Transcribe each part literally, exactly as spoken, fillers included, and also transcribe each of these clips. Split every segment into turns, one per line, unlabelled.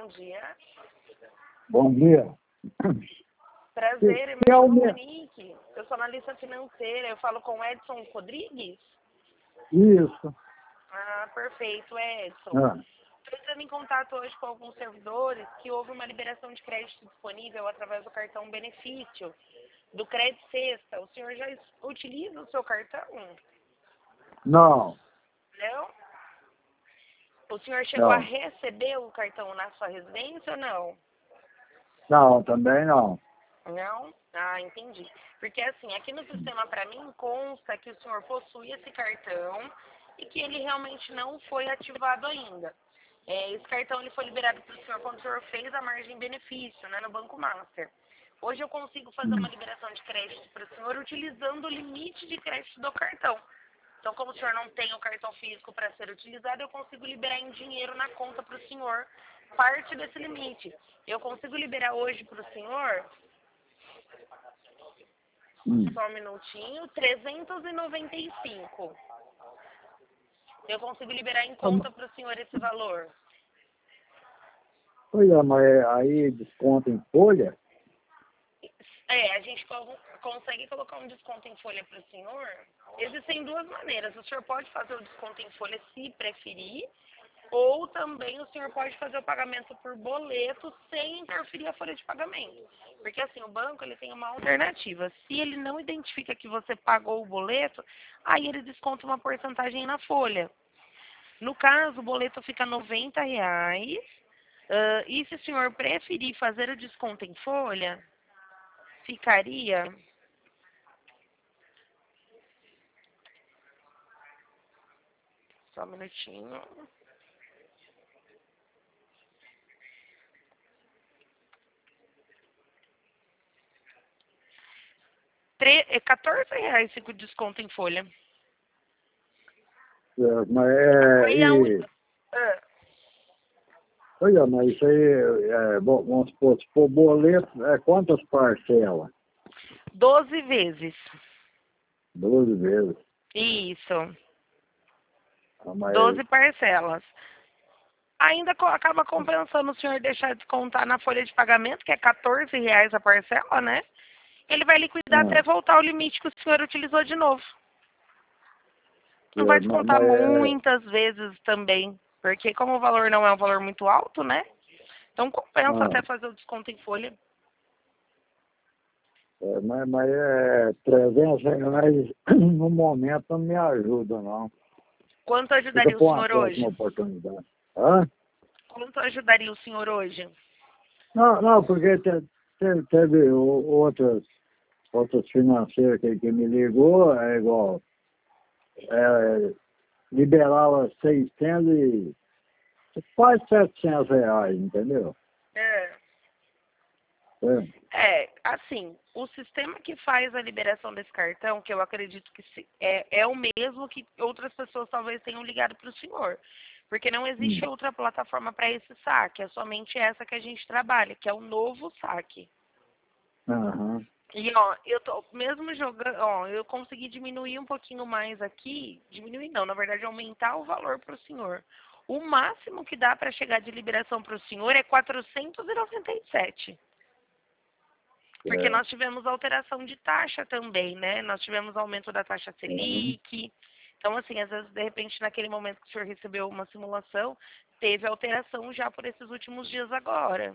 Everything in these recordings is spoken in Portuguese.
bom dia.
Bom dia.
Prazer, eu me
Que é o
chamo
meu-
Monique. Eu sou analista financeira. Eu falo com o Edson Rodrigues?
Isso.
Ah, perfeito, Edson.
Ah,
Estou entrando em contato hoje com alguns servidores que houve uma liberação de crédito disponível através do cartão benefício, do Crédito Sexta. O senhor já es- utiliza o seu cartão?
não,
Não? O senhor chegou
não.
a receber o cartão na sua residência ou não?
Não, também não.
Não? Ah, entendi. Porque assim, aqui no sistema para mim consta que o senhor possui esse cartão e que ele realmente não foi ativado ainda. É, esse cartão ele foi liberado para o senhor quando o senhor fez a margem benefício, né, no Banco Master. Hoje eu consigo fazer uma liberação de crédito para o senhor utilizando o limite de crédito do cartão. Então, como o senhor não tem o cartão físico para ser utilizado, eu consigo liberar em dinheiro na conta para o senhor parte desse limite. Eu consigo liberar hoje para o senhor,
Hum.
só um minutinho, trezentos e noventa e cinco. Eu consigo liberar em conta para o senhor esse valor.
Pois é, mas aí desconta em folha?
É, a gente co- consegue colocar um desconto em folha para o senhor. Existem duas maneiras. O senhor pode fazer o desconto em folha se preferir, ou também o senhor pode fazer o pagamento por boleto sem interferir a folha de pagamento. Porque assim, o banco ele tem uma alternativa. Se ele não identifica que você pagou o boleto, aí ele desconta uma porcentagem na folha. No caso, o boleto fica noventa reais. Ah, e se o senhor preferir fazer o desconto em folha, ficaria... Só um minutinho. Tre- é quatorze reais fica o desconto em folha.
É, mas é,
Aí a
e,
un- ah,
pois é, mas isso aí, é, bom, vamos supor, se for boleto, é quantas parcelas?
doze vezes.
Doze vezes.
Isso.
Ah, mas,
doze parcelas. Ainda co- acaba compensando o senhor deixar de contar na folha de pagamento, que é quatorze reais a parcela, né? Ele vai liquidar até
ah,
voltar ao limite que o senhor utilizou de novo. Não vai
é, mas,
descontar
mas é,
muitas vezes também, porque como o valor não é um valor muito alto, né? Então compensa
ah,
até fazer o desconto em folha.
é, mas, mas é trezentos reais no momento não me ajuda, não.
Quanto
Fica
ajudaria o
para uma
senhor
próxima
hoje?
oportunidade. Hã?
Quanto ajudaria o senhor hoje?
Não, não, porque te- te- teve o- outras, outras financeiras que, que me ligou, é igual, é, liberava seiscentos e quase setecentos reais, entendeu?
É.
É.
É, assim, o sistema que faz a liberação desse cartão, que eu acredito que se- é, é o mesmo que outras pessoas talvez tenham ligado para o senhor. Porque não existe
Hum.
outra plataforma para esse saque, é somente essa que a gente trabalha, que é o novo saque.
Aham.
E ó, eu tô mesmo jogando, ó, eu consegui diminuir um pouquinho mais aqui, diminuir não, na verdade aumentar o valor para o senhor. O máximo que dá para chegar de liberação para o senhor é quatrocentos e noventa e sete. Porque
É.
nós tivemos alteração de taxa também, né? Nós tivemos aumento da taxa
Uhum.
Selic. Então, assim, às vezes, de repente, naquele momento que o senhor recebeu uma simulação, teve alteração já por esses últimos dias agora.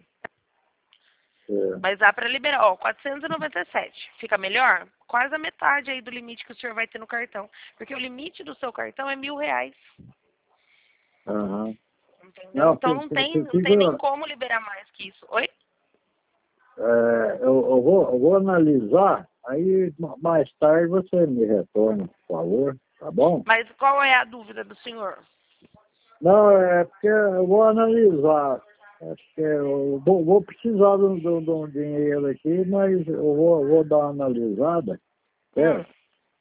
É.
Mas dá para liberar, ó, quatrocentos e noventa e sete. Fica melhor? Quase a metade aí do limite que o senhor vai ter no cartão. Porque o limite do seu cartão é mil reais.
Aham.
Entendeu?
Não,
Então
fi-
não
fi-
tem,
fi-
não tem nem
fica,
como liberar mais que isso. Oi?
é, eu, eu vou, eu vou analisar, aí ma- mais tarde você me retorna, por favor, tá bom?
Mas qual é a dúvida do senhor?
Não, é porque eu vou analisar. Acho que eu vou, vou precisar de, um de um- de um dinheiro aqui, mas eu vou, vou dar uma analisada,
Hum.
certo?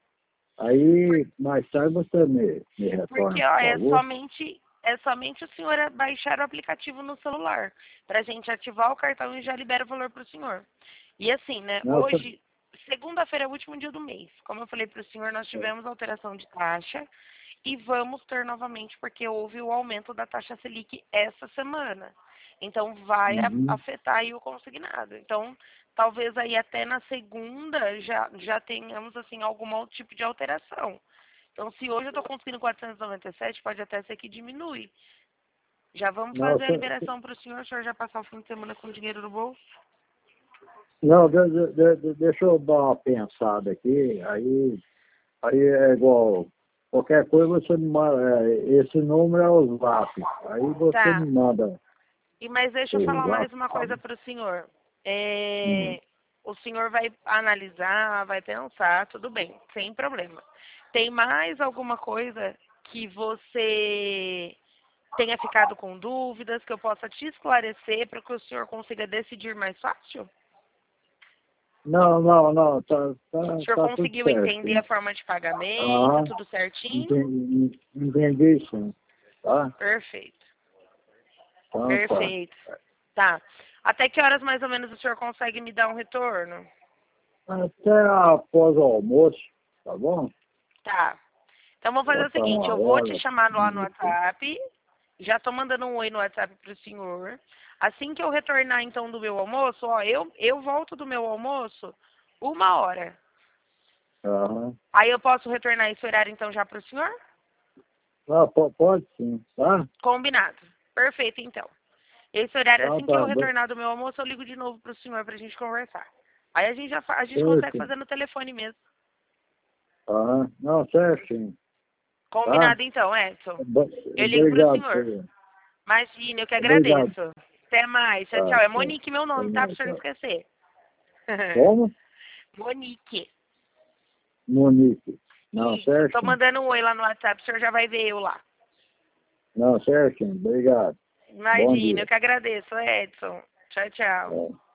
Aí, mais tarde você me, me
Porque,
retorna,
ó,
por
é
favor.
somente, é somente o senhor baixar o aplicativo no celular, para a gente ativar o cartão e já libera o valor para o senhor. E assim, né,
Nossa,
hoje, segunda-feira é o último dia do mês. Como eu falei para o senhor, nós tivemos alteração de taxa e vamos ter novamente, porque houve o aumento da taxa Selic essa semana. Então vai a-
Uhum.
afetar aí o consignado. Então, talvez aí até na segunda já, já tenhamos assim algum outro tipo de alteração. Então, se hoje eu estou conseguindo quatrocentos e noventa e sete, pode até ser que diminui. Já vamos
Não,
fazer a
cê-
liberação para o senhor, o senhor já passar o fim de semana com dinheiro no bolso?
não de, de, de- deixa eu dar uma pensada aqui, aí, aí é igual, qualquer coisa você me manda, é, esse número é o zap, aí você
Tá.
me manda
E mas deixa eu
o
falar mais
zap,
uma coisa
sabe?
para o senhor.
Hum.
É, o senhor vai analisar, vai pensar, tudo bem, sem problema. Tem mais alguma coisa que você tenha ficado com dúvidas, que eu possa te esclarecer para que o senhor consiga decidir mais fácil?
Não, não, não, tá,
O
tá,
senhor
tá tudo
conseguiu
certo.
entender a forma de pagamento,
Aham,
tudo certinho?
entendi, entendi sim, tá?
Perfeito,
Então tá.
perfeito. Tá. Até que horas mais ou menos o senhor consegue me dar um retorno?
Até após o almoço, tá bom?
Tá. Então vou fazer
Pode
o
estar
seguinte,
uma
eu vou te
hora.
chamar lá no WhatsApp, já tô mandando um oi no WhatsApp pro senhor. Assim que eu retornar então do meu almoço, ó, eu, eu volto do meu almoço uma hora.
Aham.
Aí eu posso retornar esse horário então já pro senhor?
Ah, po- pode sim, tá?
Combinado. Perfeito então. Esse horário,
Então
assim que eu
tá, bem,
retornar do meu almoço, eu ligo de novo pro senhor pra gente conversar. Aí a gente já fa- a gente consegue
certo.
fazer no telefone mesmo.
Aham, não, certinho, tá?
Combinado então, Edson.
Bo-
Eu ligo pro
Obrigado,
senhor.
senhor.
Imagina, eu que
Obrigado.
agradeço. Até mais. Tchau,
Tá,
tchau. É
tá.
Monique meu
Até
nome, tá? Pra
mais,
o senhor não
tá.
esquecer.
Como?
Monique.
Monique. Não,
Isso. Tô
certinho.
mandando um oi lá no WhatsApp, o senhor já vai ver eu lá.
Não, certinho. Obrigado. Bom
Imagina, eu
dia.
que agradeço, Edson. Tchau, tchau.
É.